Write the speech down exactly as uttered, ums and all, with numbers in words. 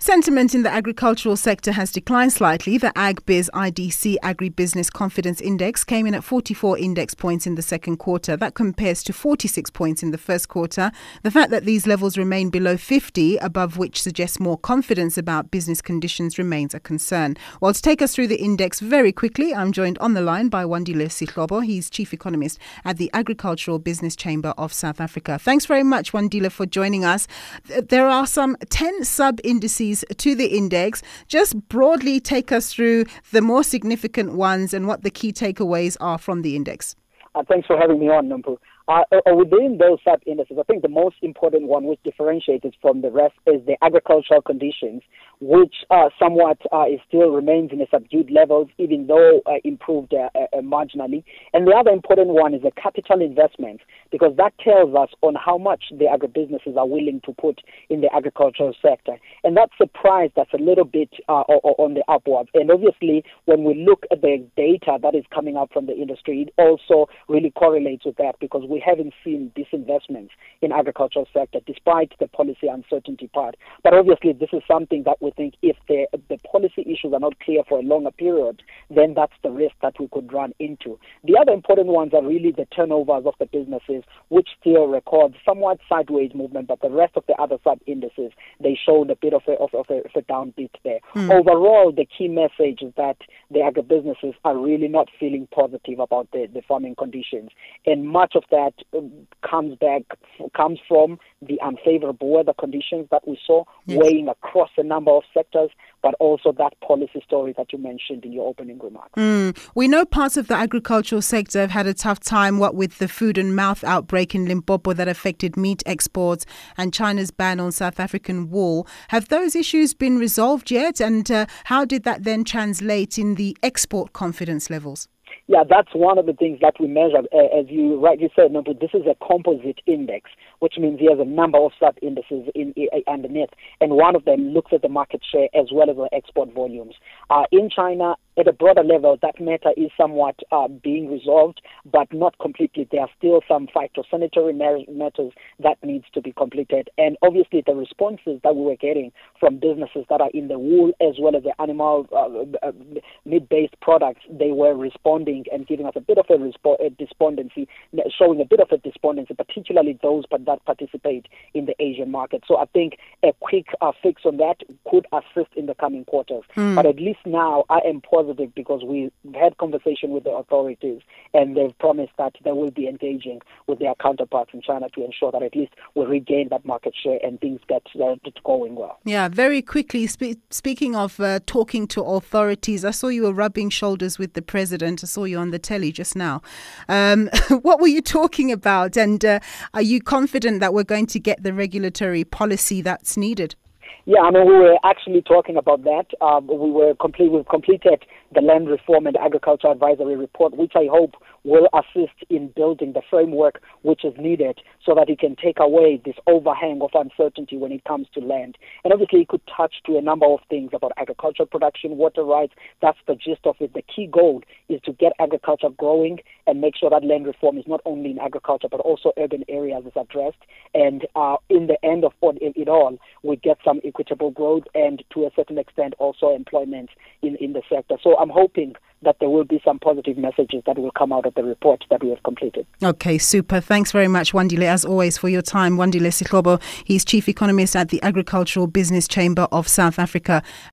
Sentiment in the agricultural sector has declined slightly. The AgBiz I D C Agribusiness Confidence Index came in at forty-four index points in the second quarter. That compares to forty-six points in the first quarter. The fact that these levels remain below fifty, above which suggests more confidence about business conditions, remains a concern. Well, to take us through the index very quickly, I'm joined on the line by Wandile Sihlobo. He's Chief Economist at the Agricultural Business Chamber of South Africa. Thanks very much, Wandile, for joining us. There are some ten sub-indices to the index. Just broadly take us through the more significant ones and what the key takeaways are from the index. Uh, thanks for having me on, Nampu. Uh, within those sub-indices, I think the most important one which differentiates it from the rest is the agricultural conditions, which uh, somewhat uh, is still remains in a subdued levels, even though uh, improved uh, uh, marginally. And the other important one is the capital investment, because that tells us on how much the agribusinesses are willing to put in the agricultural sector. And that surprised us a little bit uh, on the upwards. And obviously, when we look at the data that is coming up from the industry, it also really correlates with that, because we haven't seen disinvestments in agricultural sector despite the policy uncertainty part. But obviously this is something that we think if the the policy issues are not clear for a longer period, then that's the risk that we could run into. The other important ones are really the turnovers of the businesses, which still record somewhat sideways movement, but the rest of the other sub-indices, they showed a bit of a, of, of a, of a downbeat there. Mm. Overall, the key message is that the agribusinesses are really not feeling positive about the, the farming conditions. And much of that comes back, comes from the unfavorable weather conditions that we saw yes. weighing across a number of sectors, but also that policy story that you mentioned in your opening remarks. Mm. We know parts of the agricultural sector have had a tough time, what with the food and mouth outbreak in Limpopo that affected meat exports and China's ban on South African wool. Have those issues been resolved yet? And uh, how did that then translate in the export confidence levels? Yeah, that's one of the things that we measure. Uh, as you rightly said, no, but this is a composite index, which means there's a number of sub-indices in, in, underneath, and one of them looks at the market share as well as the export volumes. Uh, in China, at a broader level, that matter is somewhat uh, being resolved, but not completely. There are still some phytosanitary matters that needs to be completed. And obviously, the responses that we were getting from businesses that are in the wool as well as the animal uh, uh, meat-based products, they were responding and giving us a bit of a, respo- a despondency, showing a bit of a despondency, particularly those but that participate in the Asian market. So I think a quick uh, fix on that could assist in the coming quarters. Mm. But at least now, I am positive because we've had conversation with the authorities and they've promised that they will be engaging with their counterparts in China to ensure that at least we regain that market share and things get uh, going well. Yeah, very quickly, spe- speaking of uh, talking to authorities, I saw you were rubbing shoulders with the president. I saw you on the telly just now. Um, what were you talking about? And uh, are you confident that we're going to get the regulatory policy that's needed? Yeah, I mean, we were actually talking about that. Um, we were complete, we've completed the Land Reform and Agriculture Advisory Report, which I hope will assist in building the framework which is needed so that it can take away this overhang of uncertainty when it comes to land. And obviously it could touch to a number of things about agricultural production, water rights. That's the gist of it. The key goal is to get agriculture growing and make sure that land reform is not only in agriculture but also urban areas is addressed. And uh, in the end of it all, we get some equitable growth and to a certain extent also employment in, in the sector. So I'm hoping that there will be some positive messages that will come out of the report that we have completed. Okay, super. Thanks very much, Wandile, as always, for your time. Wandile Sihlobo, he's Chief Economist at the Agricultural Business Chamber of South Africa.